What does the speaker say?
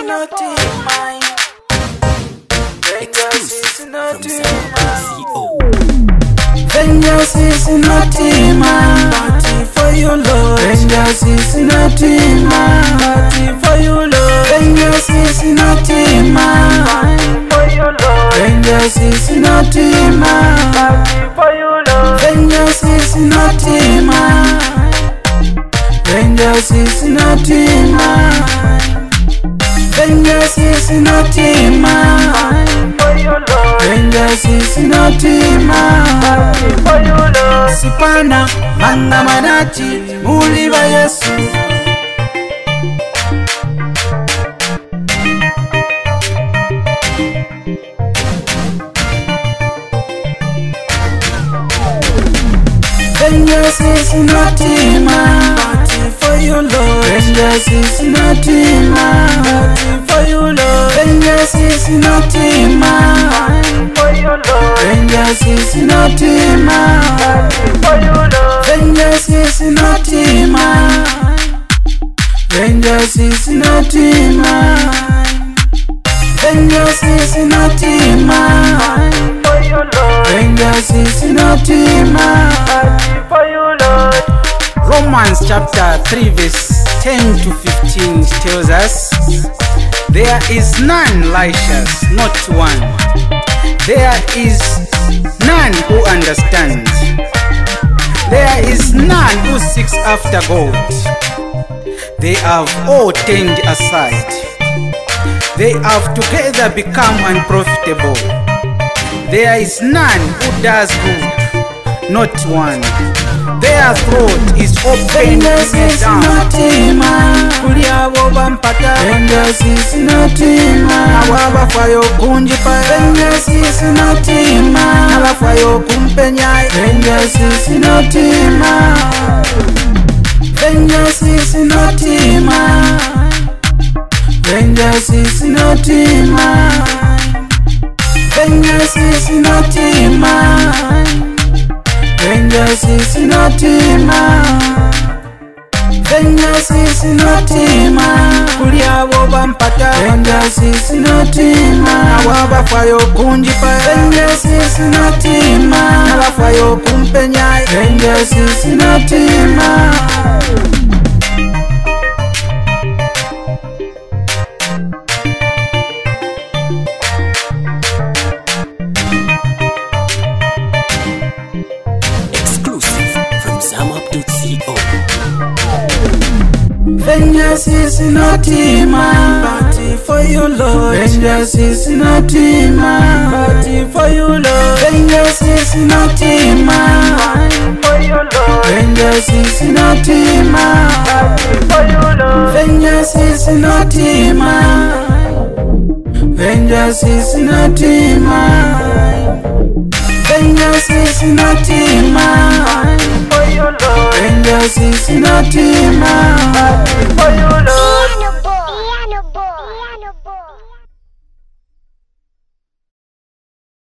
not mine. Vengeance is not mine. Vengeance is not mine. Party for you, Lord. Vengeance is not mine. Party for you, Lord. Vengeance is not mine. For you, Lord. Vengeance is not mine. Party for you, Lord. Vengeance is not mine. Vengeance is not mine. Vengeance is not mine. For you, Lord. Vengeance is not mine. For you, Lord. Sipana manga manachi muliba Yesu. Vengeance is not mine. Party for you, Lord. Vengeance is not mine. Party for you, Lord. Vengeance is not mine. For you, Lord. Vengeance is not mine. Party for you, Lord. Vengeance is not mine. Vengeance is not mine. Vengeance is not mine. For you, Lord. Vengeance is not mine. For you, Lord. Romans chapter 3 verse 10 to 15 tells us, there is none righteous, not one. There is none who understands. There is none who seeks after God. They have all turned aside. They have together become unprofitable. There is none who does good, not one. Their throat is open to down. Kuliabo bampata. Vengeance is not mine. Awaba fayo kunjipa. Vengeance is not mine. Awaba fayo kumpenya. Vengeance is not mine. Vengeance is not mine. Vengeance is not mine. Vengeance is not mine. Vengeance is not mine. Vengeance is not mine. Kuliabo bampata. Vengeance is not mine. Awaba fayo kunjipa. Vengeance is not mine. Awaba fayo kumpenya. Vengeance is not mine. Vengeance is not mine. Party for you, Lord. Vengeance is not mine. Party for you, Lord. Vengeance is not mine. For you, Lord. Vengeance is not mine. Party for you, Lord. Vengeance is not mine. Vengeance is not mine. Vengeance is not mine. For you, Lord. Vengeance is not mine.